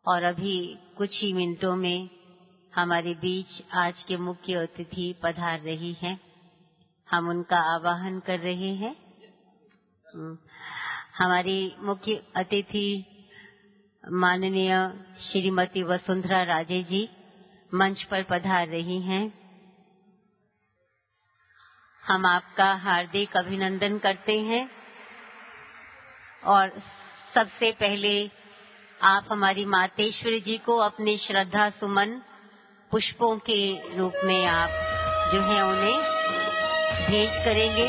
और अभी कुछ ही मिनटों में हमारे बीच आज के मुख्य अतिथि पधार रही हैं। हम उनका आवाहन कर रहे हैं। हमारी मुख्य अतिथि माननीय श्रीमती वसुंधरा राजे जी मंच पर पधार रही हैं। हम आपका हार्दिक अभिनंदन करते हैं और सबसे पहले आप हमारी मातेश्वरी जी को अपने श्रद्धा सुमन पुष्पों के रूप में आप जो है उन्हें भेंट करेंगे।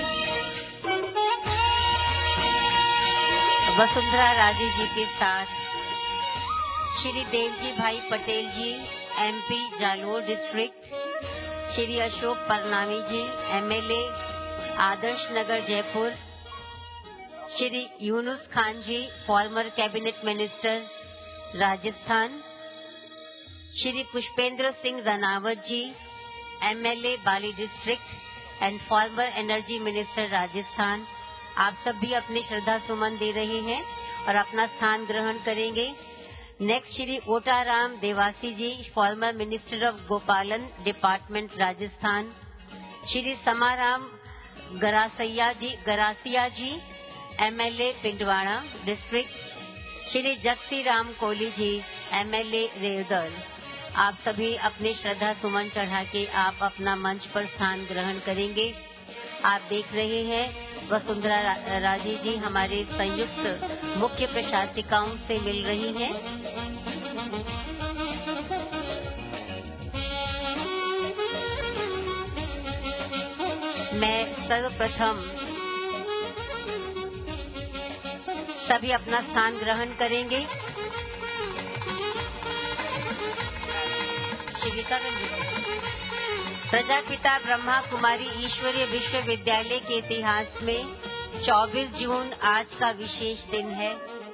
वसुंधरा राजे जी के साथ Shri Devji Bhai Patel ji MP Jalore district, Shri Ashok Parnami ji MLA Adarsh Nagar Jaipur, Shri Yunus Khan ji former cabinet minister Rajasthan, Shri Pushpendra Singh Ranawat ji MLA Bali district and former energy minister Rajasthan. आप सब भी अपने श्रद्धा सुमन दे रहे हैं और अपना स्थान ग्रहण करेंगे। Next Shri Otaram Dewasi ji former minister of Gopalan department Rajasthan, Shri Samaram Garasia ji MLA Pindwara district, Shri Jagsi Ram Kohli ji MLA Reodar. आप सभी अपने श्रद्धा सुमन चढ़ा के आप अपना मंच पर स्थान ग्रहण करेंगे। आप देख रहे हैं वसुंधरा राजे जी हमारे संयुक्त मुख्य प्रशासिकाओं से मिल रही हैं। मैं सर्वप्रथम सभी अपना स्थान ग्रहण करेंगे। प्रजापिता ब्रह्मा कुमारी ईश्वरीय विश्वविद्यालय के इतिहास में 24 जून आज का विशेष दिन है।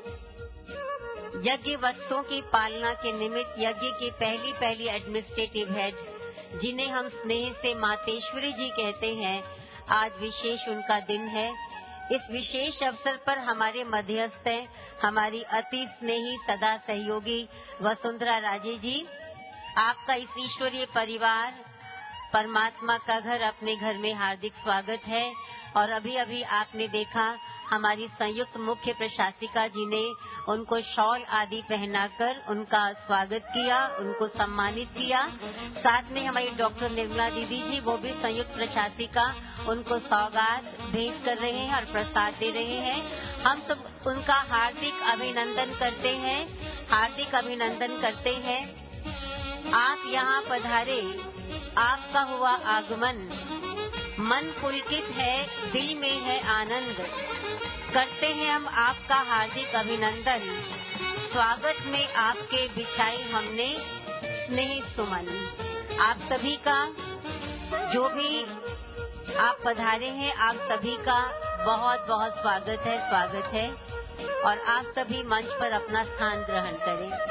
यज्ञ वत्सों की पालना के निमित्त यज्ञ के पहली एडमिनिस्ट्रेटिव हेड, जिन्हें हम स्नेह से मातेश्वरी जी कहते हैं, आज विशेष उनका दिन है। इस विशेष अवसर पर हमारे मध्यस्थ हैं हमारी अति स्नेही सदा सहयोगी वसुंधरा राजे जी। आपका इस ईश्वरीय परिवार परमात्मा का घर अपने घर में हार्दिक स्वागत है। और अभी अभी आपने देखा हमारी संयुक्त मुख्य प्रशासिका जी ने उनको शॉल आदि पहनाकर उनका स्वागत किया, उनको सम्मानित किया। साथ में हमारी डॉक्टर निर्मला दीदी जी, वो भी संयुक्त प्रशासिका, उनको सौगात भेंट कर रहे हैं और प्रसाद दे रहे हैं। हम सब उनका हार्दिक अभिनंदन करते हैं, हार्दिक अभिनंदन करते हैं। आप यहाँ पधारे, आपका हुआ आगमन, मन पुलकित है, दिल में है आनंद। करते हैं हम आपका हार्दिक अभिनंदन। स्वागत में आपके बिछाई हमने स्नेह सुमन। आप सभी का जो भी आप पधारे हैं, आप सभी का बहुत बहुत स्वागत है और आप सभी मंच पर अपना स्थान ग्रहण करें।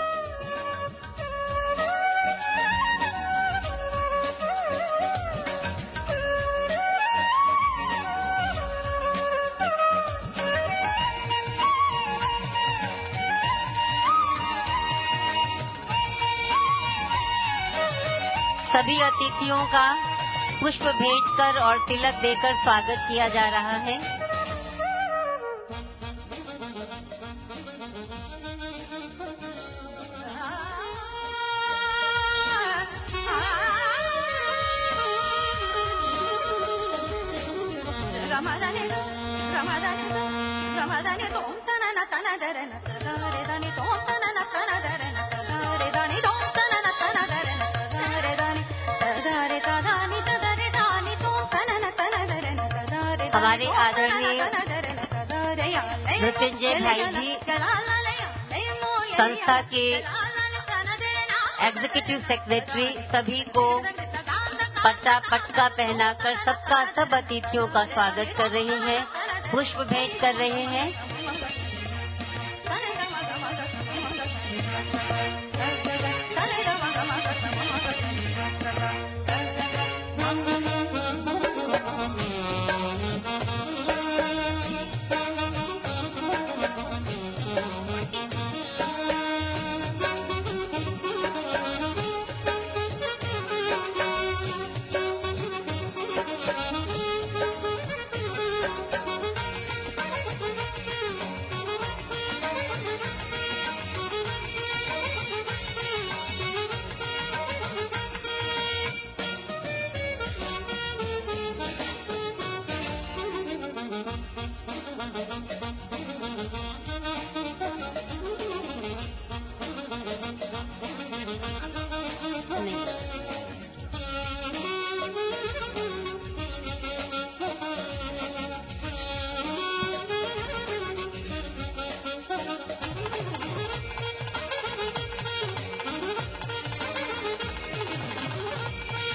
सभी अतिथियों का पुष्प भेंट कर और तिलक देकर स्वागत किया जा रहा है। हमारे आदरणीय मृत्युंजय भाई जी संस्था के एग्जीक्यूटिव सेक्रेटरी, सभी को पटका पहनाकर सबका सब अतिथियों का स्वागत कर रहे हैं, पुष्प भेंट कर रहे हैं।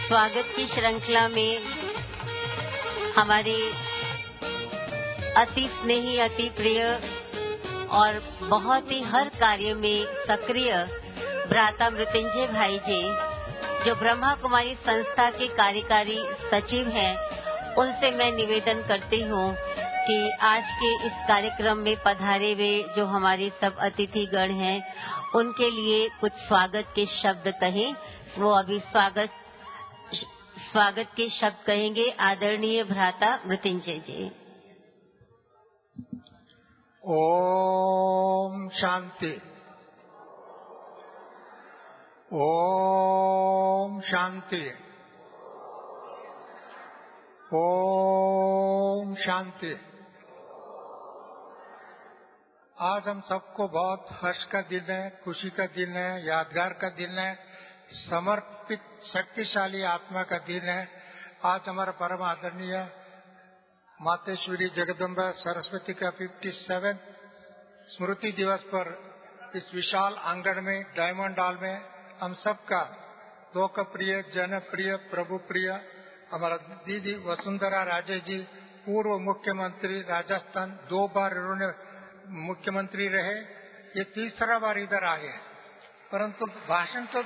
स्वागत की श्रृंखला में हमारे अति स्नेही, अति प्रिय और बहुत ही हर कार्य में सक्रिय भ्राता मृत्युंजय भाई जी, जो ब्रह्मा कुमारी संस्था के कार्यकारी सचिव हैं, उनसे मैं निवेदन करती हूँ कि आज के इस कार्यक्रम में पधारे हुए जो हमारे सब अतिथिगण हैं, उनके लिए कुछ स्वागत के शब्द कहें। वो अभी स्वागत के शब्द कहेंगे आदरणीय भ्राता मृत्युंजय जी। ओम शांति। ओम शांति। ओम शांति। आज हम सबको बहुत हर्ष का दिन है, खुशी का दिन है, यादगार का दिन है, समर्पित शक्तिशाली आत्मा का दिन है। आज हमारा परम आदरणीय मातेश्वरी जगदम्बा सरस्वती का 57 स्मृति दिवस पर इस विशाल आंगन में, डायमंड हॉल में, हम सबका लोकप्रिय, जनप्रिय, प्रभु प्रिय हमारा दीदी वसुंधरा राजे जी, पूर्व मुख्यमंत्री राजस्थान, 2 बार इन्होंने मुख्यमंत्री रहे, ये 3रा बार इधर आए हैं। परंतु भाषण तो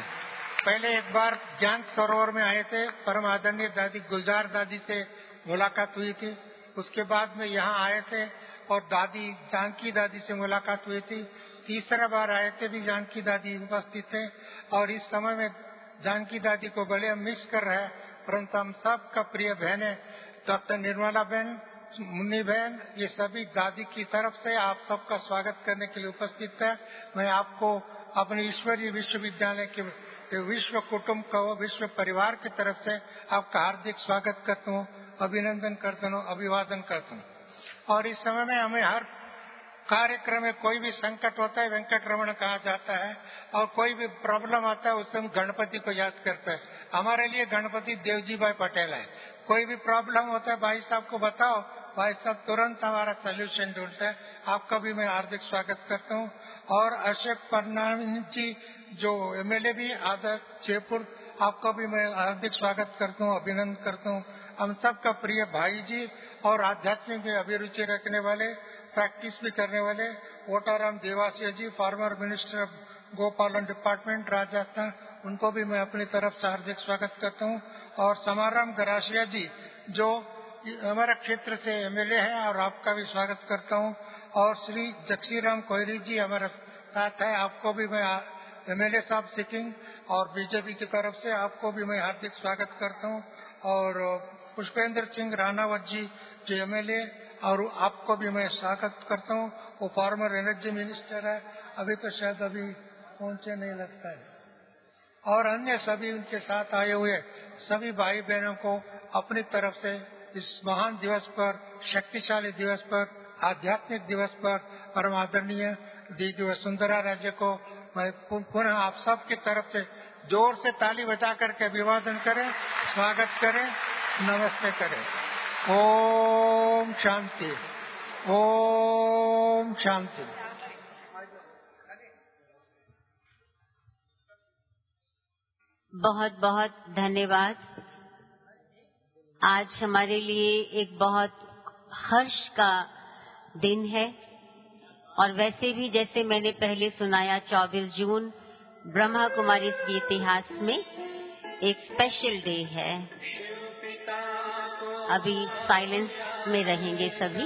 पहले एक बार ज्ञान सरोवर में आए थे, परम आदरणीय दादी गुलजार दादी से मुलाकात हुई थी। उसके बाद में यहाँ आए थे और दादी जानकी दादी से मुलाकात हुई थी। 3रा बार आए थे, भी जानकी दादी उपस्थित थे। और इस समय में जानकी दादी को भले हम मिस कर रहे हैं, परंतु हम सबका प्रिय बहन है डॉक्टर निर्मला बहन, मुन्नी बहन, ये सभी दादी की तरफ से आप सबका स्वागत करने के लिए उपस्थित है। मैं आपको अपने ईश्वरीय विश्वविद्यालय के विश्व कुटुंब का, विश्व परिवार की तरफ से आपका हार्दिक स्वागत करता हूँ, अभिनंदन करता हूँ, अभिवादन करता हूँ। और इस समय में हमें हर कार्यक्रम में कोई भी संकट होता है, वेंकट रमण कहा जाता है, और कोई भी प्रॉब्लम आता है उस समय गणपति को याद करता है। हमारे लिए गणपति देवजी भाई पटेल है। कोई भी प्रॉब्लम होता है, भाई साहब को बताओ, भाई साहब तुरंत हमारा सोल्यूशन ढूंढते हैं। आपका भी मैं हार्दिक स्वागत करता हूँ। और अशोक परनामी जी जो एमएलए भी आदर जयपुर, आपका भी मैं हार्दिक स्वागत करता हूँ, अभिनंदन करता हूँ। हम सबका प्रिय भाई जी और आध्यात्मिक में अभिरुचि रखने वाले, प्रैक्टिस भी करने वाले Otaram Dewasiya ji, former minister of Gopalan department Rajasthan, उनको भी मैं अपनी तरफ से हार्दिक स्वागत करता हूँ। और समाराम गरासिया जी जो हमारा क्षेत्र से एमएलए हैं, और आपका भी स्वागत करता हूँ। और श्री जक्सीराम कोहरी जी हमारे साथ है, आपको भी मैं एमएलए साहब सिकिंग और बीजेपी की तरफ से आपको भी मैं हार्दिक स्वागत करता हूँ। और पुष्पेंद्र सिंह राणावत जी जो एमएलए, और आपको भी मैं स्वागत करता हूँ। वो फॉर्मर एनर्जी मिनिस्टर है, अभी तो शायद अभी पहुंचे नहीं लगता है। और अन्य सभी उनके साथ आए हुए सभी भाई बहनों को अपनी तरफ से इस महान दिवस पर, शक्तिशाली दिवस पर, आध्यात्मिक दिवस पर परम आदरणीय दीदी वसुंधरा राजे को मैं पुनः आप सब की तरफ से जोर से ताली बजा करके अभिवादन करें, स्वागत करें, नमस्ते करें। ओम शांति। ओम शांति। बहुत बहुत धन्यवाद। आज हमारे लिए एक बहुत हर्ष का दिन है, और वैसे भी जैसे मैंने पहले सुनाया, 24 जून ब्रह्मा कुमारी के इतिहास में एक स्पेशल डे है। अभी साइलेंस में रहेंगे सभी।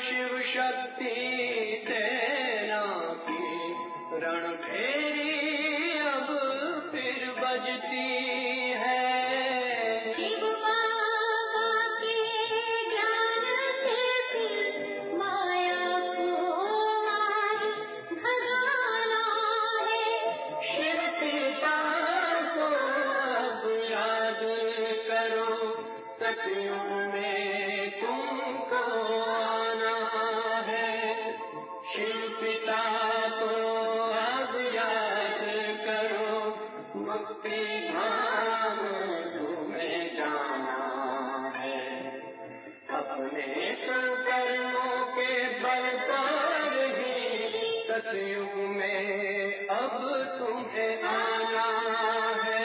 शिव शक्ति सेना की रणभेरी अब फिर बजती है। शिव बाबा के ज्ञान से माया को मार भगाना है। शिव पिता को अब याद करो, सतयुग में तुमको आना है। शिव पिता को अब याद करो, मुक्ति धाम तुम्हें जाना है। अपने कर्मों के बल पर ही सतयुग में अब तुम्हें आना है।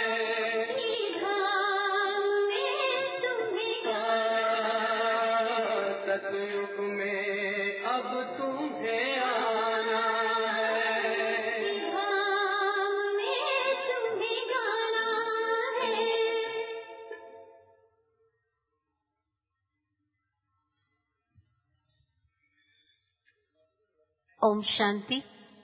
सतयुग में अब तुम्हें आना है। ओम शांति।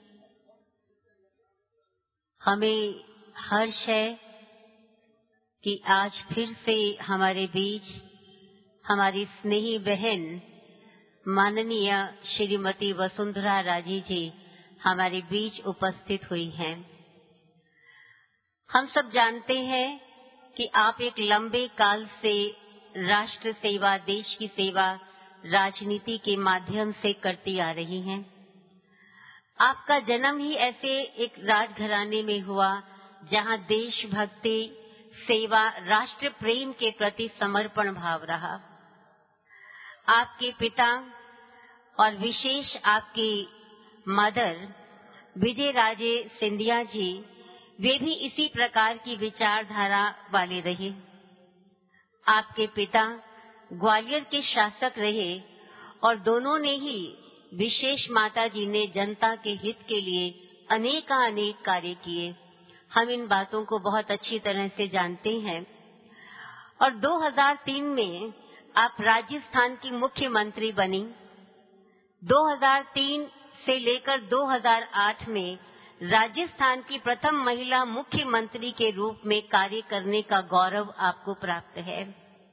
हमें हर्ष है कि आज फिर से हमारे बीच हमारी स्नेही बहन माननीय श्रीमती वसुंधरा राजे जी हमारे बीच उपस्थित हुई हैं। हम सब जानते हैं कि आप एक लंबे काल से राष्ट्र सेवा, देश की सेवा राजनीति के माध्यम से करती आ रही हैं। आपका जन्म ही ऐसे एक राजघराने में हुआ जहां देशभक्ति, सेवा, राष्ट्र प्रेम के प्रति समर्पण भाव रहा। आपके पिता और विशेष आपकी मदर विजय राजे सिंधिया जी, वे भी इसी प्रकार की विचारधारा वाले रहे। आपके पिता ग्वालियर के शासक रहे और दोनों ने ही विशेष माता जी ने जनता के हित के लिए अनेक कार्य किए। हम इन बातों को बहुत अच्छी तरह से जानते हैं। और 2003 में आप राजस्थान की मुख्यमंत्री बनी। 2003 से लेकर 2008 में राजस्थान की प्रथम महिला मुख्यमंत्री के रूप में कार्य करने का गौरव आपको प्राप्त है।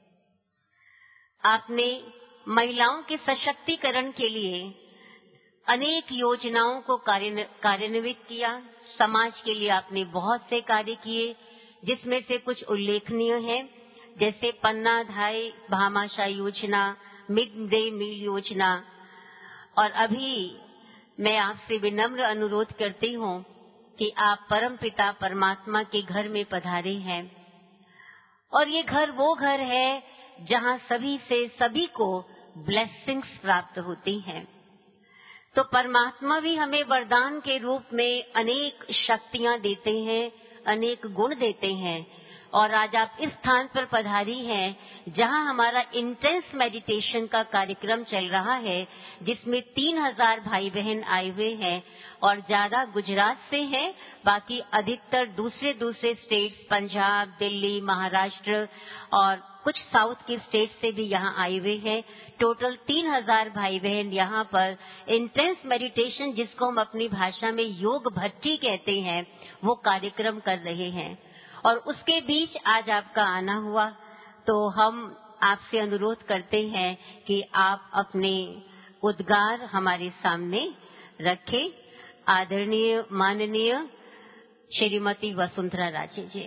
आपने महिलाओं के सशक्तिकरण के लिए अनेक योजनाओं को कार्यान्वित किया। समाज के लिए आपने बहुत से कार्य किए, जिसमें से कुछ उल्लेखनीय हैं, जैसे पन्ना धाय भामाशाह योजना, मिड डे मील योजना। और अभी मैं आपसे विनम्र अनुरोध करती हूँ कि आप परमपिता परमात्मा के घर में पधारे हैं, और ये घर वो घर है जहाँ सभी से सभी को ब्लेसिंग्स प्राप्त होती हैं। तो परमात्मा भी हमें वरदान के रूप में अनेक शक्तियां देते हैं, अनेक गुण देते हैं। और आज आप इस स्थान पर पधारी हैं जहां हमारा इंटेंस मेडिटेशन का कार्यक्रम चल रहा है, जिसमें 3000 भाई बहन आए हुए हैं और ज्यादा गुजरात से हैं, बाकी अधिकतर दूसरे स्टेट्स, पंजाब, दिल्ली, महाराष्ट्र और कुछ साउथ के स्टेट से भी यहाँ आए हुए हैं। टोटल 3000 भाई बहन यहाँ पर इंटेंस मेडिटेशन, जिसको हम अपनी भाषा में योग भट्टी कहते हैं, वो कार्यक्रम कर रहे हैं। और उसके बीच आज आपका आना हुआ, तो हम आपसे अनुरोध करते हैं कि आप अपने उद्गार हमारे सामने रखें। आदरणीय माननीय श्रीमती वसुंधरा राजे जी।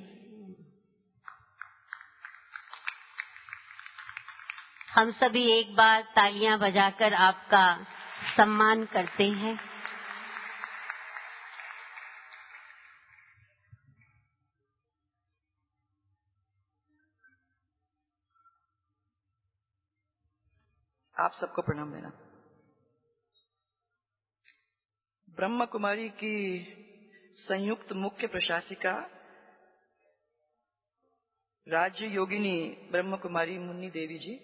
हम सभी एक बार तालियां बजाकर आपका सम्मान करते हैं। आप सबको प्रणाम देना। ब्रह्म कुमारी की संयुक्त मुख्य प्रशासिका राज्य योगिनी ब्रह्म कुमारी मुन्नी देवी जी,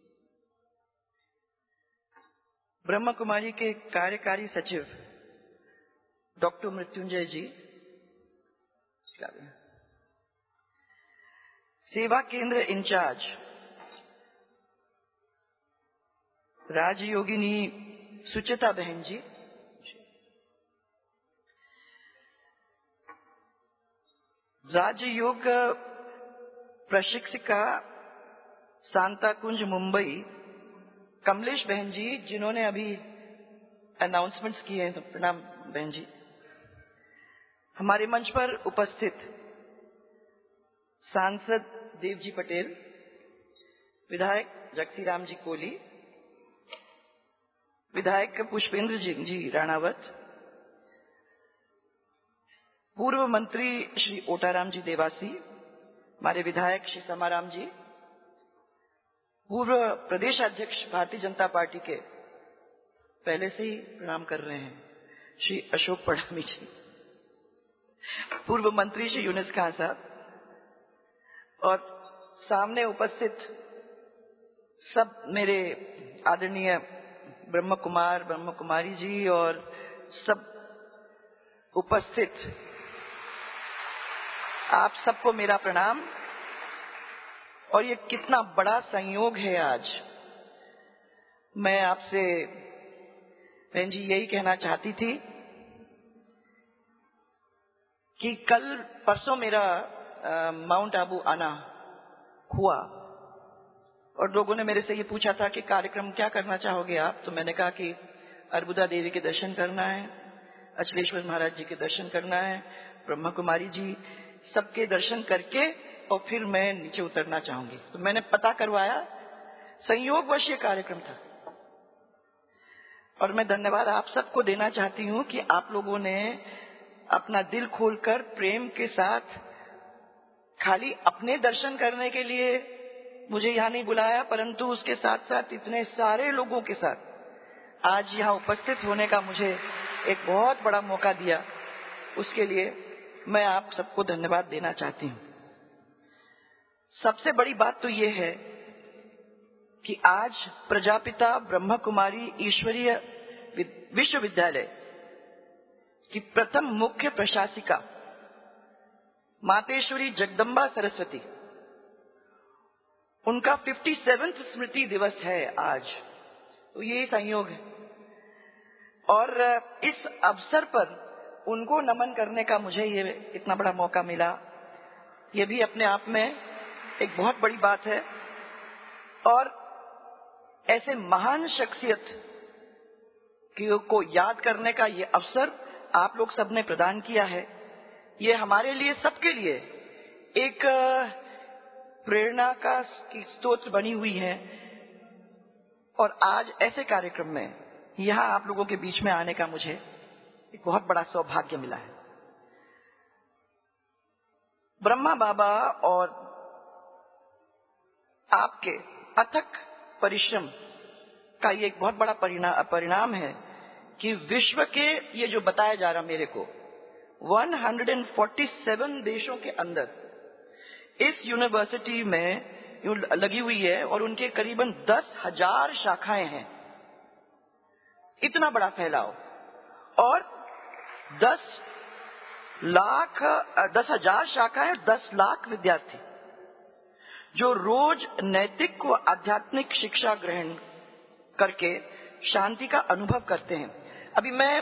ब्रह्म कुमारी के कार्यकारी सचिव डॉक्टर मृत्युंजय जी, सेवा केंद्र इंचार्ज राजयोगिनी सुचिता बहन जी, राजयोग प्रशिक्षिका सांता कुंज मुंबई कमलेश बहन जी, जिन्होंने अभी अनाउंसमेंट्स किए हैं, तो प्रणाम बहन जी। हमारे मंच पर उपस्थित सांसद देवजी पटेल, विधायक जगसीराम जी कोली, विधायक पुष्पेंद्र जी राणावत, पूर्व मंत्री श्री ओटाराम जी देवासी, हमारे विधायक श्री समाराम जी, पूर्व प्रदेश अध्यक्ष भारतीय जनता पार्टी के पहले से ही प्रणाम कर रहे हैं श्री अशोक पड़ामी जी, पूर्व मंत्री श्री यूनुस खान साहब, और सामने उपस्थित सब मेरे आदरणीय ब्रह्म कुमार ब्रह्म कुमारी जी और सब उपस्थित आप सबको मेरा प्रणाम। और ये कितना बड़ा संयोग है आज। मैं आपसे बहन जी यही कहना चाहती थी कि कल परसों मेरा माउंट आबू आना हुआ और लोगों ने मेरे से ये पूछा था कि कार्यक्रम क्या करना चाहोगे आप, तो मैंने कहा कि अर्बुदा देवी के दर्शन करना है, अचलेश्वर महाराज जी के दर्शन करना है, ब्रह्मा कुमारी जी सबके दर्शन करके और फिर मैं नीचे उतरना चाहूंगी। तो मैंने पता करवाया, संयोगवश ये कार्यक्रम था। और मैं धन्यवाद आप सबको देना चाहती हूँ कि आप लोगों ने अपना दिल खोलकर प्रेम के साथ खाली अपने दर्शन करने के लिए मुझे यहाँ नहीं बुलाया, परंतु उसके साथ साथ इतने सारे लोगों के साथ आज यहाँ उपस्थित होने का मुझे एक बहुत बड़ा मौका दिया। उसके लिए मैं आप सबको धन्यवाद देना चाहती हूँ। सबसे बड़ी बात तो ये है कि आज प्रजापिता ब्रह्म कुमारी ईश्वरीय विश्वविद्यालय की प्रथम मुख्य प्रशासिका मातेश्वरी जगदम्बा सरस्वती, उनका 57वां स्मृति दिवस है आज। तो ये संयोग है और इस अवसर पर उनको नमन करने का मुझे ये इतना बड़ा मौका मिला, ये भी अपने आप में एक बहुत बड़ी बात है। और ऐसे महान शख्सियत को याद करने का ये अवसर आप लोग सबने प्रदान किया है। ये हमारे लिए सबके लिए एक प्रेरणा का स्रोत बनी हुई है। और आज ऐसे कार्यक्रम में यहाँ आप लोगों के बीच में आने का मुझे एक बहुत बड़ा सौभाग्य मिला है। ब्रह्मा बाबा और आपके अथक परिश्रम का ये एक बहुत बड़ा परिणाम है कि विश्व के, ये जो बताया जा रहा मेरे को, 147 देशों के अंदर इस यूनिवर्सिटी में लगी हुई है और उनके करीबन 10,000 शाखाएं हैं। इतना बड़ा फैलाव और 10,000 शाखाएं, 10 लाख विद्यार्थी जो रोज नैतिक व आध्यात्मिक शिक्षा ग्रहण करके शांति का अनुभव करते हैं। अभी मैं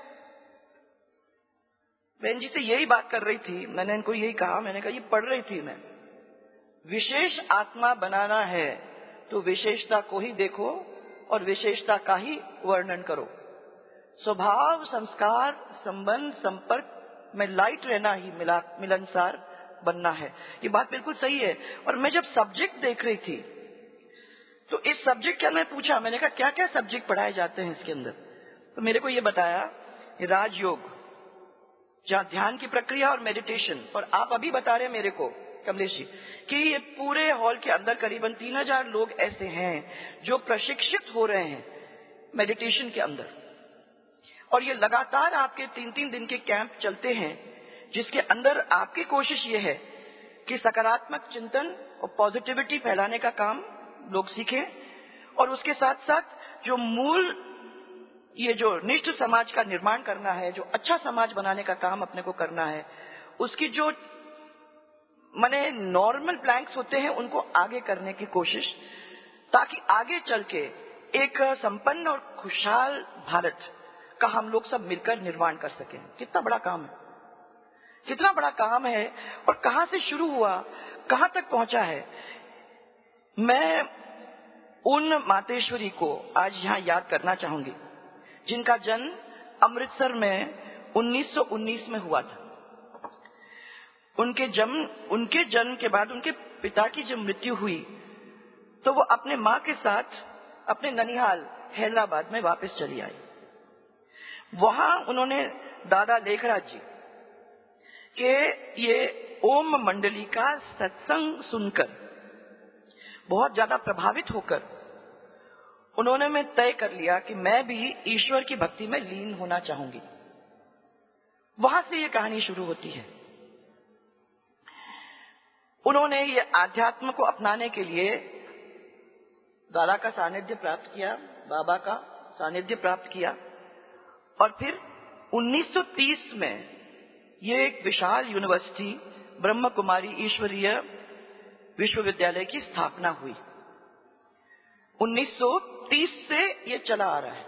बहन जी से यही बात कर रही थी, मैंने इनको यही कहा, मैंने कहा ये पढ़ रही थी मैं, विशेष आत्मा बनाना है तो विशेषता को ही देखो और विशेषता का ही वर्णन करो। स्वभाव, संस्कार, संबंध, संपर्क में लाइट रहना ही मिलनसार बनना है। ये बात बिल्कुल सही है। और मैं जब सब्जेक्ट देख रही थी तो इस सब्जेक्ट के अंदर पूछा, मैंने कहा क्या क्या सब्जेक्ट पढ़ाए जाते हैं इसके अंदर, तो मेरे को ये बताया राजयोग, जहाँ ध्यान की प्रक्रिया और मेडिटेशन। और आप अभी बता रहे मेरे को कमलेश जी कि ये पूरे हॉल के अंदर करीबन 3,000 लोग ऐसे हैं जो प्रशिक्षित हो रहे हैं मेडिटेशन के अंदर। और ये लगातार आपके 3-3 दिन के कैंप चलते हैं, जिसके अंदर आपकी कोशिश ये है कि सकारात्मक चिंतन और पॉजिटिविटी फैलाने का काम लोग सीखें। और उसके साथ साथ जो मूल, ये जो निष्ठ समाज का निर्माण करना है, जो अच्छा समाज बनाने का काम अपने को करना है, उसकी जो माने नॉर्मल प्लैंक्स होते हैं उनको आगे करने की कोशिश, ताकि आगे चल के एक संपन्न और खुशहाल भारत का हम लोग सब मिलकर निर्माण कर सकें। कितना बड़ा काम है, कितना बड़ा काम है, और कहां से शुरू हुआ, कहां तक पहुंचा है। मैं उन मातेश्वरी को आज यहाँ याद करना चाहूंगी जिनका जन्म अमृतसर में 1919 में हुआ था। उनके जन्म के बाद उनके पिता की जब मृत्यु हुई तो वो अपने माँ के साथ अपने ननिहाल हैदराबाद में वापस चली आई। वहां उन्होंने दादा लेखराज जी के ये ओम मंडली का सत्संग सुनकर बहुत ज्यादा प्रभावित होकर उन्होंने मैं तय कर लिया कि मैं भी ईश्वर की भक्ति में लीन होना चाहूंगी। वहां से ये कहानी शुरू होती है। उन्होंने ये आध्यात्म को अपनाने के लिए दादा का सानिध्य प्राप्त किया, बाबा का सानिध्य प्राप्त किया, और फिर 1930 में ये एक विशाल यूनिवर्सिटी ब्रह्म कुमारी ईश्वरीय विश्वविद्यालय की स्थापना हुई। 1930 से ये चला आ रहा है।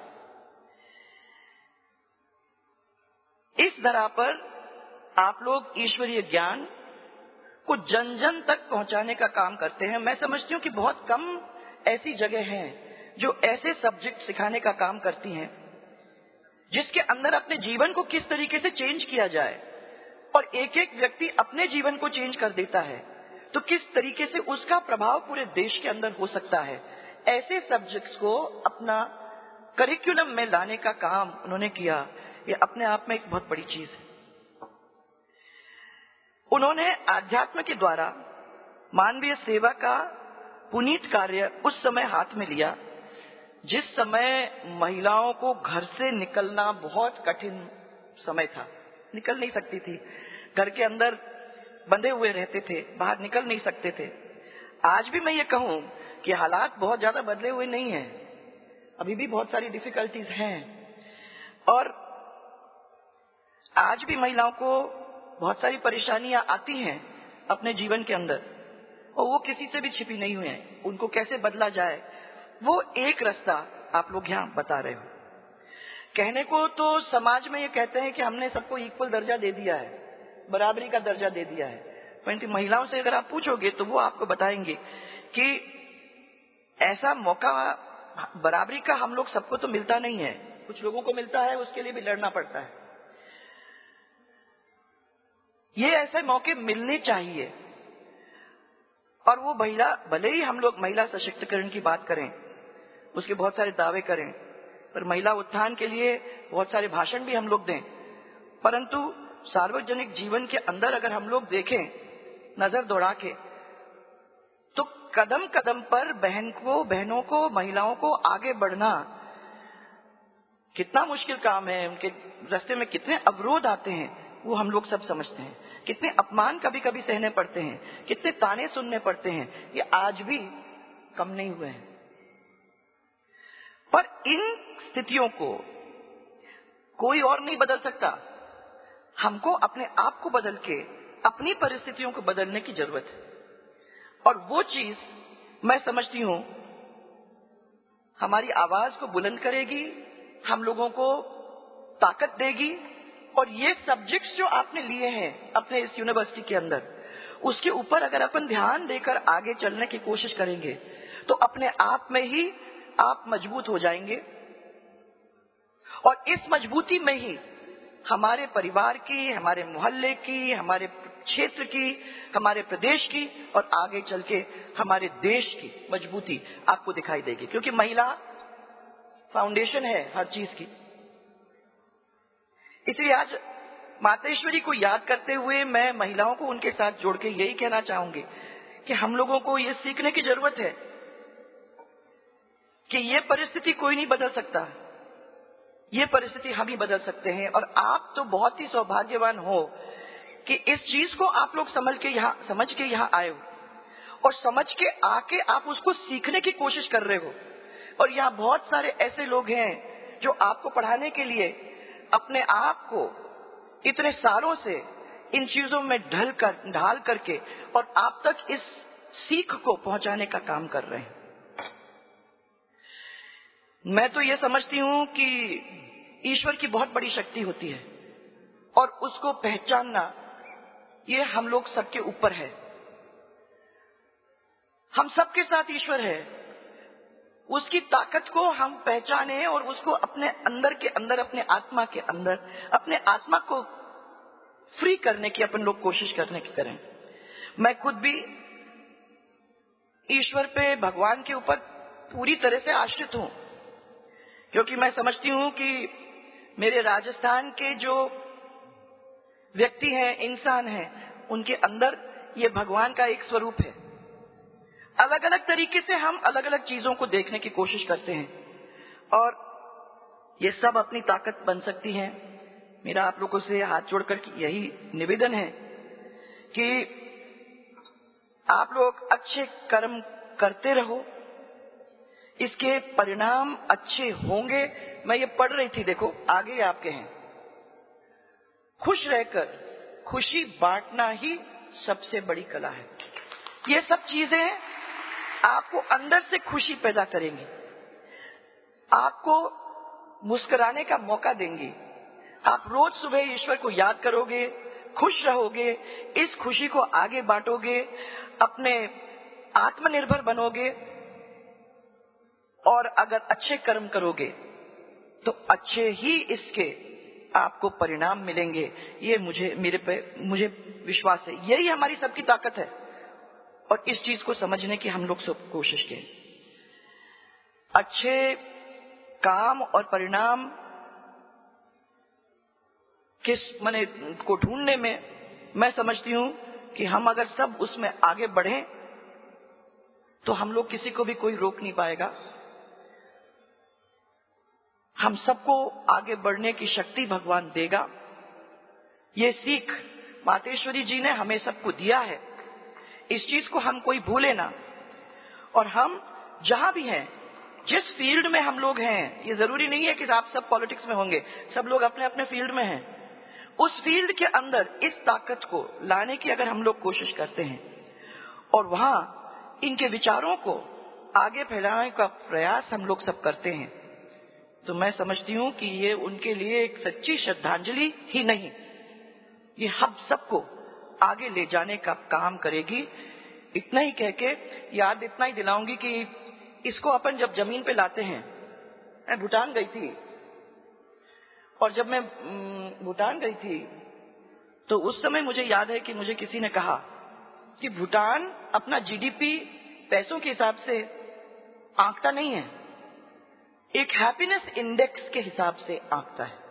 इस धरा पर आप लोग ईश्वरीय ज्ञान को जन जन तक पहुंचाने का काम करते हैं। मैं समझती हूँ कि बहुत कम ऐसी जगह हैं जो ऐसे सब्जेक्ट सिखाने का काम करती हैं जिसके अंदर अपने जीवन को किस तरीके से चेंज किया जाए, और एक एक व्यक्ति अपने जीवन को चेंज कर देता है तो किस तरीके से उसका प्रभाव पूरे देश के अंदर हो सकता है। ऐसे सब्जेक्ट्स को अपना करिकुलम में लाने का काम उन्होंने किया। ये अपने आप में एक बहुत बड़ी चीज है। उन्होंने आध्यात्म के द्वारा मानवीय सेवा का पुनीत कार्य उस समय हाथ में लिया जिस समय महिलाओं को घर से निकलना बहुत कठिन समय था, निकल नहीं सकती थी, घर के अंदर बंधे हुए रहते थे, बाहर निकल नहीं सकते थे। आज भी मैं ये कहूं कि हालात बहुत ज्यादा बदले हुए नहीं हैं, अभी भी बहुत सारी डिफिकल्टीज हैं, और आज भी महिलाओं को बहुत सारी परेशानियां आती हैं अपने जीवन के अंदर, और वो किसी से भी छिपी नहीं हुई हैं। उनको कैसे बदला जाए, वो एक रास्ता आप लोग यहाँ बता रहे हो। कहने को तो समाज में ये कहते हैं कि हमने सबको इक्वल दर्जा दे दिया है, बराबरी का दर्जा दे दिया है, परंतु महिलाओं से अगर आप पूछोगे तो वो आपको बताएंगे कि ऐसा मौका बराबरी का हम लोग सबको तो मिलता नहीं है, कुछ लोगों को मिलता है, उसके लिए भी लड़ना पड़ता है। ये ऐसे मौके मिलने चाहिए, और वो महिला, भले ही हम लोग महिला सशक्तिकरण की बात करें, उसके बहुत सारे दावे करें, पर महिला उत्थान के लिए बहुत सारे भाषण भी हम लोग दें, परंतु सार्वजनिक जीवन के अंदर अगर हम लोग देखें नजर दौड़ा के, तो कदम कदम पर बहनों को, महिलाओं को आगे बढ़ना कितना मुश्किल काम है। उनके रास्ते में कितने अवरोध आते हैं वो हम लोग सब समझते हैं, कितने अपमान कभी कभी सहने पड़ते हैं, कितने ताने सुनने पड़ते हैं, ये आज भी कम नहीं हुए हैं। पर इन स्थितियों को कोई और नहीं बदल सकता, हमको अपने आप को बदल के अपनी परिस्थितियों को बदलने की जरूरत है। और वो चीज मैं समझती हूं हमारी आवाज को बुलंद करेगी, हम लोगों को ताकत देगी, और ये सब्जेक्ट्स जो आपने लिए हैं अपने इस यूनिवर्सिटी के अंदर, उसके ऊपर अगर अपन ध्यान देकर आगे चलने की कोशिश करेंगे तो अपने आप में ही आप मजबूत हो जाएंगे, और इस मजबूती में ही हमारे परिवार की, हमारे मोहल्ले की, हमारे क्षेत्र की, हमारे प्रदेश की, और आगे चल के हमारे देश की मजबूती आपको दिखाई देगी, क्योंकि महिला फाउंडेशन है हर चीज की। इसलिए आज मातेश्वरी को याद करते हुए मैं महिलाओं को उनके साथ जोड़ के यही कहना चाहूंगी कि हम लोगों को ये सीखने की जरूरत है कि ये परिस्थिति कोई नहीं बदल सकता, ये परिस्थिति हम ही बदल सकते हैं। और आप तो बहुत ही सौभाग्यवान हो कि इस चीज को आप लोग समझ के यहाँ आए हो, और समझ के आके आप उसको सीखने की कोशिश कर रहे हो। और यहाँ बहुत सारे ऐसे लोग हैं जो आपको पढ़ाने के लिए अपने आप को इतने सालों से इन चीजों में ढाल करके और आप तक इस सीख को पहुंचाने का काम कर रहे हैं। मैं तो ये समझती हूं कि ईश्वर की बहुत बड़ी शक्ति होती है और उसको पहचानना ये हम लोग सबके ऊपर है। हम सबके साथ ईश्वर है, उसकी ताकत को हम पहचाने और उसको अपने अंदर के अंदर, अपने आत्मा के अंदर, अपने आत्मा को फ्री करने की अपन लोग कोशिश करने की करें। मैं खुद भी ईश्वर पे, भगवान के ऊपर पूरी तरह से आश्रित हूं, क्योंकि मैं समझती हूं कि मेरे राजस्थान के जो व्यक्ति हैं, इंसान हैं, उनके अंदर ये भगवान का एक स्वरूप है। अलग अलग तरीके से हम अलग अलग चीजों को देखने की कोशिश करते हैं और ये सब अपनी ताकत बन सकती है। मेरा आप लोगों से हाथ जोड़कर यही निवेदन है कि आप लोग अच्छे कर्म करते रहो, इसके परिणाम अच्छे होंगे। मैं ये पढ़ रही थी, देखो आगे आपके हैं, खुश रहकर खुशी बांटना ही सबसे बड़ी कला है। ये सब चीजें आपको अंदर से खुशी पैदा करेंगी, आपको मुस्कुराने का मौका देंगी। आप रोज सुबह ईश्वर को याद करोगे, खुश रहोगे, इस खुशी को आगे बांटोगे, अपने आत्मनिर्भर बनोगे और अगर अच्छे कर्म करोगे तो अच्छे ही इसके आपको परिणाम मिलेंगे। ये मुझे विश्वास है। यही हमारी सबकी ताकत है और इस चीज को समझने की हम लोग सब कोशिश करें। अच्छे काम और परिणाम को ढूंढने में मैं समझती हूं कि हम अगर सब उसमें आगे बढ़ें तो हम लोग किसी को भी कोई रोक नहीं पाएगा। हम सबको आगे बढ़ने की शक्ति भगवान देगा। ये सीख मातेश्वरी जी ने हमें सबको दिया है। इस चीज को हम कोई भूले ना। और हम जहां भी हैं, जिस फील्ड में हम लोग हैं, ये जरूरी नहीं है कि आप सब पॉलिटिक्स में होंगे, सब लोग अपने अपने फील्ड में हैं। उस फील्ड के अंदर इस ताकत को लाने की अगर हम लोग कोशिश करते हैं और वहां इनके विचारों को आगे फैलाने का प्रयास हम लोग सब करते हैं, तो मैं समझती हूं कि ये उनके लिए एक सच्ची श्रद्धांजलि ही नहीं, ये हम सबको आगे ले जाने का काम करेगी। इतना ही कह के याद इतना ही दिलाऊंगी कि इसको अपन जब जमीन पे लाते हैं, मैं भूटान गई थी और जब मैं भूटान गई थी तो उस समय मुझे याद है कि मुझे किसी ने कहा कि भूटान अपना जीडीपी पैसों के हिसाब से आंकता नहीं है, एक हैप्पीनेस इंडेक्स के हिसाब से आंकता है।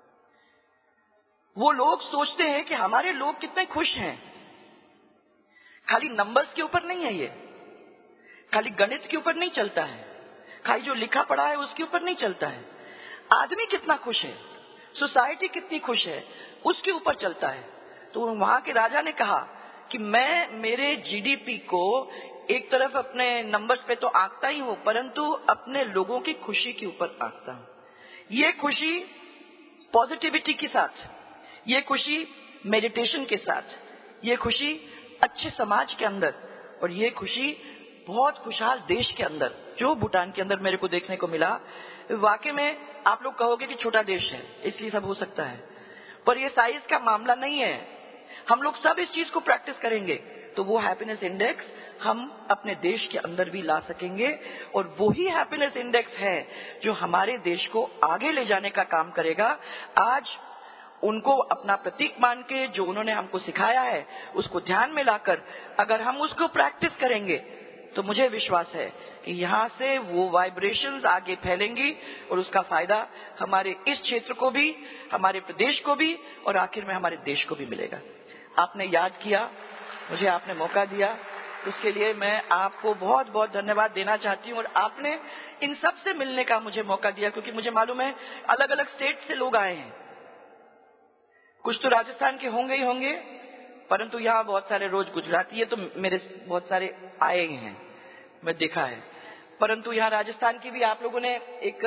वो लोग सोचते हैं कि हमारे लोग कितने खुश हैं। खाली नंबर्स के ऊपर नहीं है, ये खाली गणित के ऊपर नहीं चलता है, खाली जो लिखा पढ़ा है उसके ऊपर नहीं चलता है। आदमी कितना खुश है, सोसाइटी कितनी खुश है, उसके ऊपर चलता है। तो वहां के राजा ने कहा कि मैं मेरे जीडीपी को एक तरफ अपने नंबर्स पे तो आंकता ही हूं, परंतु अपने लोगों की खुशी के ऊपर आंकता हूं। ये खुशी पॉजिटिविटी के साथ, ये खुशी मेडिटेशन के साथ, ये खुशी अच्छे समाज के अंदर और ये खुशी बहुत खुशहाल देश के अंदर, जो भूटान के अंदर मेरे को देखने को मिला। वाकई में आप लोग कहोगे कि छोटा देश है इसलिए सब हो सकता है, पर ये साइज का मामला नहीं है। हम लोग सब इस चीज को प्रैक्टिस करेंगे तो वो हैप्पीनेस इंडेक्स हम अपने देश के अंदर भी ला सकेंगे और वही हैप्पीनेस इंडेक्स है जो हमारे देश को आगे ले जाने का काम करेगा। आज उनको अपना प्रतीक मान के जो उन्होंने हमको सिखाया है उसको ध्यान में लाकर अगर हम उसको प्रैक्टिस करेंगे तो मुझे विश्वास है कि यहाँ से वो वाइब्रेशंस आगे फैलेंगी और उसका फायदा हमारे इस क्षेत्र को भी, हमारे प्रदेश को भी और आखिर में हमारे देश को भी मिलेगा। आपने याद किया, मुझे आपने मौका दिया, उसके लिए मैं आपको बहुत बहुत धन्यवाद देना चाहती हूँ। और आपने इन सब से मिलने का मुझे मौका दिया, क्योंकि मुझे मालूम है अलग अलग स्टेट से लोग आए हैं। कुछ तो राजस्थान के होंगे ही होंगे, परंतु यहाँ बहुत सारे रोज गुजराती है, तो मेरे बहुत सारे आए हैं, मैं देखा है। परंतु यहाँ राजस्थान की भी आप लोगों ने एक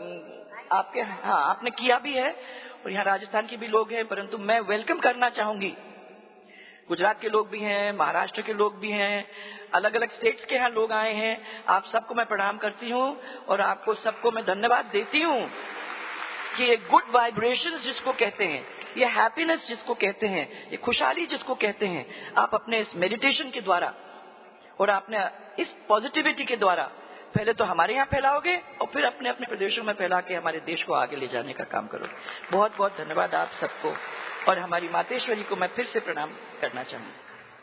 आपने किया भी है और यहाँ राजस्थान के भी लोग हैं। परंतु मैं वेलकम करना चाहूंगी गुजरात के लोग भी हैं, महाराष्ट्र के लोग भी हैं, अलग अलग स्टेट्स के यहाँ लोग आए हैं। आप सबको मैं प्रणाम करती हूँ और आपको सबको मैं धन्यवाद देती हूँ कि ये गुड वाइब्रेशंस जिसको कहते हैं, ये हैप्पीनेस जिसको कहते हैं, ये खुशहाली जिसको कहते हैं, आप अपने इस मेडिटेशन के द्वारा और आपने इस पॉजिटिविटी के द्वारा पहले तो हमारे यहाँ फैलाओगे और फिर अपने अपने प्रदेशों में फैला के हमारे देश को आगे ले जाने का काम करोगे। बहुत बहुत धन्यवाद आप सबको, और हमारी मातेश्वरी को मैं फिर से प्रणाम करना चाहूंगी।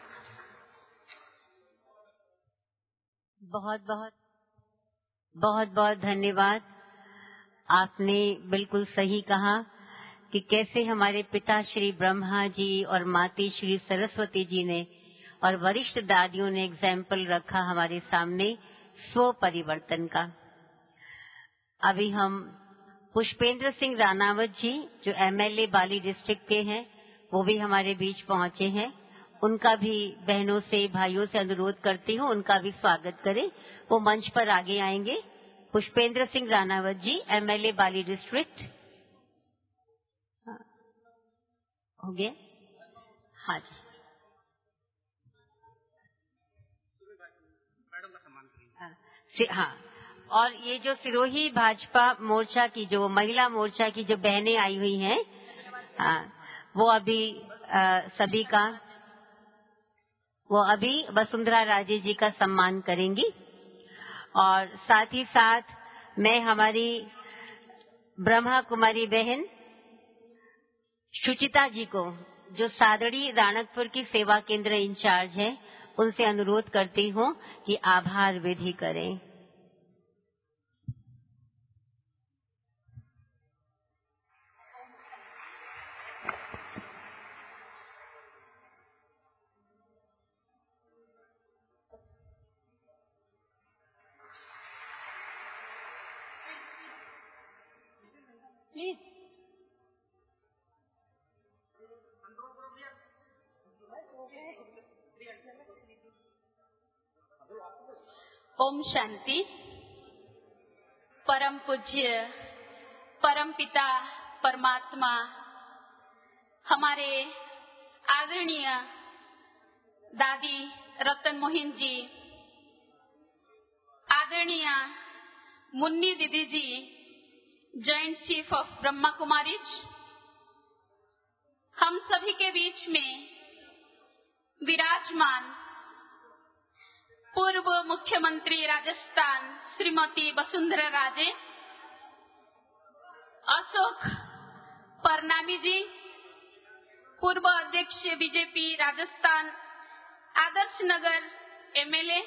बहुत बहुत बहुत बहुत धन्यवाद। आपने बिल्कुल सही कहा कि कैसे हमारे पिता श्री ब्रह्मा जी और माता श्री सरस्वती जी ने और वरिष्ठ दादियों ने एग्जाम्पल रखा हमारे सामने स्व परिवर्तन का। अभी हम पुष्पेंद्र सिंह रानावत जी जो एमएलए बाली डिस्ट्रिक्ट के हैं, वो भी हमारे बीच पहुंचे हैं। उनका भी बहनों से भाइयों से अनुरोध करती हूँ, उनका भी स्वागत करें। वो मंच पर आगे आएंगे। Pushpendra Singh Ranawat ji, MLA Bali district. हो गया? हाँ जी। हाँ, और ये जो सिरोही भाजपा मोर्चा की जो महिला मोर्चा की जो बहनें आई हुई हैं, हाँ, वो अभी वसुंधरा राजे जी का सम्मान करेंगी। और साथ ही साथ मैं हमारी ब्रह्मा कुमारी बहन शुचिता जी को, जो सादड़ी राणकपुर की सेवा केंद्र इंचार्ज है, उनसे अनुरोध करती हूँ कि आभार विधि करें। प्लीज। ओम शांति। परम पूज्य परम पिता परमात्मा हमारे आदरणीय दादी रतन मोहन जी, आदरणीय मुन्नी दीदी ji, joint chief of Brahma Kumaris, हम सभी के बीच में विराजमान पूर्व मुख्यमंत्री राजस्थान श्रीमती वसुंधरा राजे, अशोक परनामी जी, पूर्व अध्यक्ष बीजेपी राजस्थान आदर्श नगर एमएलए,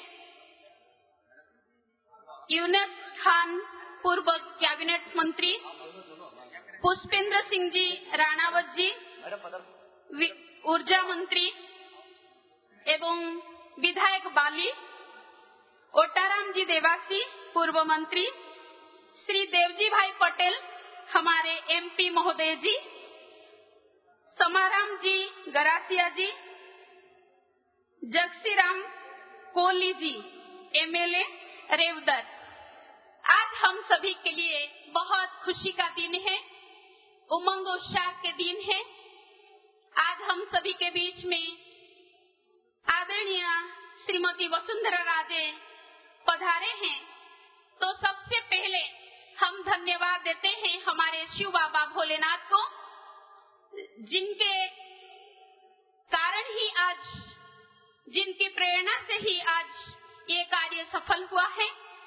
यूनुस खान पूर्व कैबिनेट मंत्री, पुष्पेंद्र सिंह जी राणावत जी ऊर्जा मंत्री एवं विधायक बाली, ओटाराम जी देवासी पूर्व मंत्री, श्री देवजी भाई पटेल हमारे एमपी महोदय जी, समाराम जी गरासिया जी, जगसीराम कोहली जी एमएलए रेवदर। आज हम सभी के लिए बहुत खुशी का दिन है, उमंग उत्साह के दिन है। आज हम सभी के बीच में आदरणीय श्रीमती वसुंधरा राजे पधारे हैं, तो सबसे पहले हम धन्यवाद देते हैं हमारे शिव बाबा भोलेनाथ को, जिनके कारण ही आज, जिनकी प्रेरणा से ही आज ये कार्य सफल हुआ है।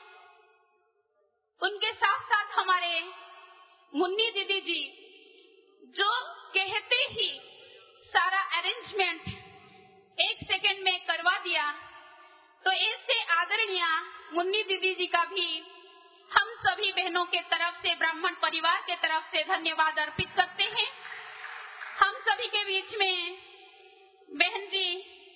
उनके साथ साथ हमारे मुन्नी दीदी जी, जो कहते ही सारा अरेंजमेंट 1 सेकंड में करवा दिया, तो ऐसे आदरणीय मुन्नी दीदी जी का भी हम सभी बहनों के तरफ से, ब्राह्मण परिवार के तरफ से धन्यवाद अर्पित करते हैं। हम सभी के बीच में बहन जी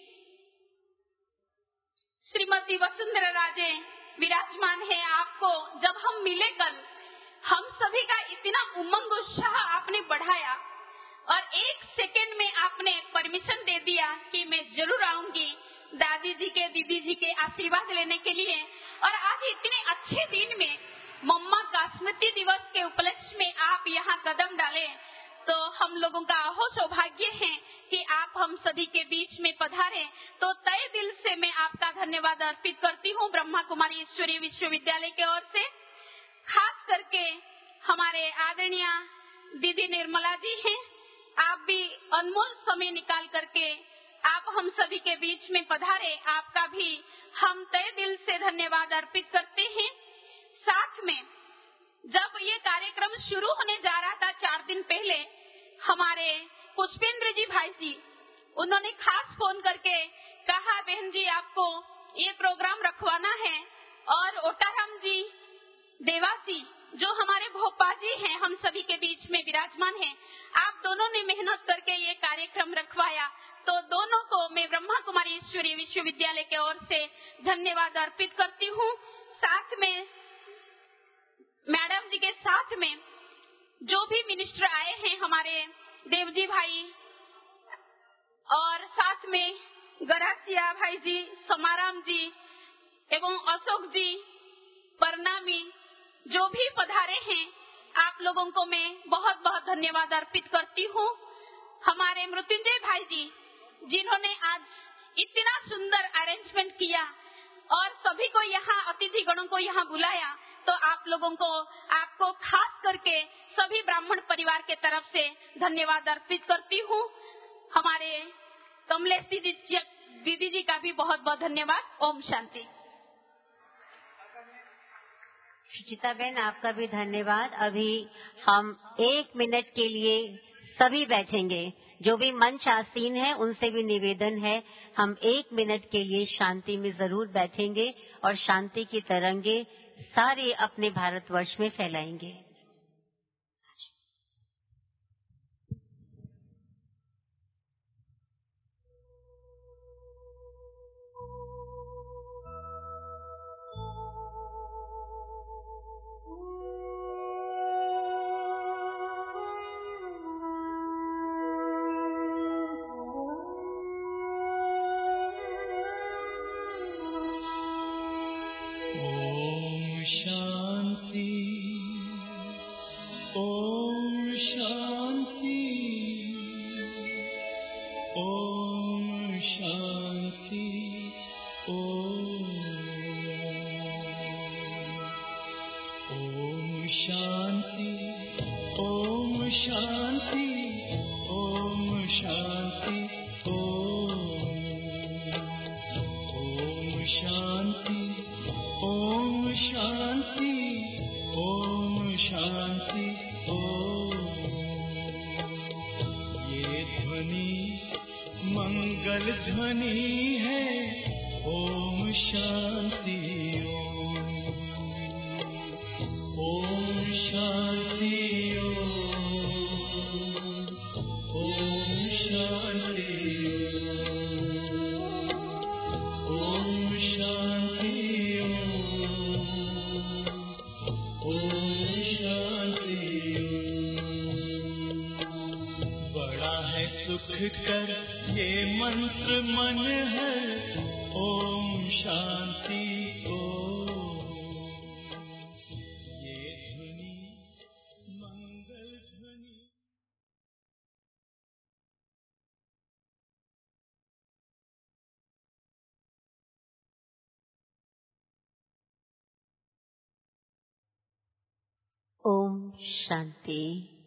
श्रीमती वसुंधरा राजे विराजमान है। आपको जब हम मिले कल, हम सभी का इतना उमंग उत्साह आपने बढ़ाया और 1 सेकंड में आपने परमिशन दे दिया कि मैं जरूर आऊंगी दादी जी के, दीदी जी के आशीर्वाद लेने के लिए। और आज इतने अच्छे दिन में मम्मा का स्मृति दिवस के उपलक्ष्य में आप यहाँ कदम डाले, तो हम लोगों का अहो सौभाग्य है कि आप हम सभी के बीच में पधारे, तो तय दिल से मैं आपका धन्यवाद अर्पित करती हूँ ब्रह्मा कुमारी ईश्वरीय विश्वविद्यालय की ओर से। खास करके हमारे आदरणीय दीदी निर्मला जी हैं, आप भी अनमोल समय निकाल करके आप हम सभी के बीच में पधारे, आपका भी हम तय दिल से धन्यवाद अर्पित करते हैं। साथ में जब ये कार्यक्रम शुरू होने जा रहा था 4 दिन पहले, हमारे पुष्पेंद्र जी भाई जी, उन्होंने खास फोन करके कहा, बहन जी आपको ये प्रोग्राम रखवाना है। और ओटाराम जी देवासी जो हमारे भोपा जी हैं, हम सभी के बीच में विराजमान हैं, आप दोनों ने मेहनत करके ये कार्यक्रम रखवाया, तो दोनों को मैं ब्रह्मा कुमारी ईश्वरीय विश्वविद्यालय की ओर से धन्यवाद अर्पित करती हूँ। साथ में मैडम जी के साथ में जो भी मिनिस्टर आए हैं, हमारे देवजी भाई और साथ में गरासिया भाई जी, समाराम जी एवं अशोक जी, परनामी, जो भी पधारे हैं, आप लोगों को मैं बहुत बहुत धन्यवाद अर्पित करती हूँ। हमारे मृत्युंजय भाई जी, जिन्होंने आज इतना सुंदर अरेंजमेंट किया और सभी को यहाँ, अतिथि गणों को यहाँ बुलाया, तो आप लोगों को, आपको खास करके सभी ब्राह्मण परिवार के तरफ से धन्यवाद अर्पित करती हूँ। हमारे कमलेश दीदी जी का भी बहुत बहुत धन्यवाद। ओम शांति। सुचिता बहन, आपका भी धन्यवाद। अभी हम 1 मिनट के लिए सभी बैठेंगे, जो भी मंच आसीन है उनसे भी निवेदन है, हम 1 मिनट के लिए शांति में जरूर बैठेंगे और शांति की तरंगे सारे अपने भारतवर्ष में फैलाएंगे। ओम शांति।